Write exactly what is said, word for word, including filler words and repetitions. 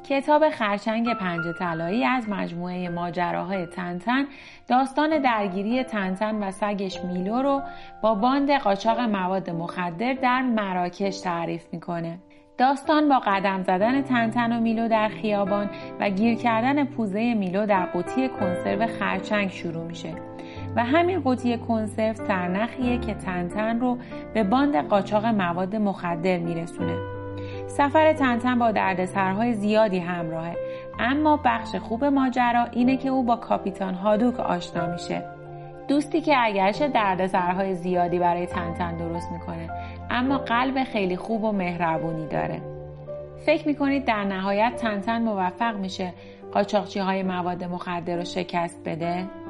کتاب خرچنگ پنجه طلایی از مجموعه ماجراهای تنتن داستان درگیری تنتن و سگش میلو رو با باند قاچاق مواد مخدر در مراکش تعریف میکنه. داستان با قدم زدن تنتن و میلو در خیابان و گیر کردن پوزه میلو در قوطی کنسرو خرچنگ شروع میشه و همین قوطی کنسرو سرنخیه که تنتن رو به باند قاچاق مواد مخدر میرسونه. سفر تنتن با دردسرهای زیادی همراهه، اما بخش خوب ماجرا اینه که او با کاپیتان هادوک آشنا میشه. دوستی که اگرچه دردسرهای زیادی برای تنتن درست میکنه، اما قلب خیلی خوب و مهربونی داره. فکر میکنید در نهایت تنتن موفق میشه قاچاقچی‌های مواد مخدر رو شکست بده؟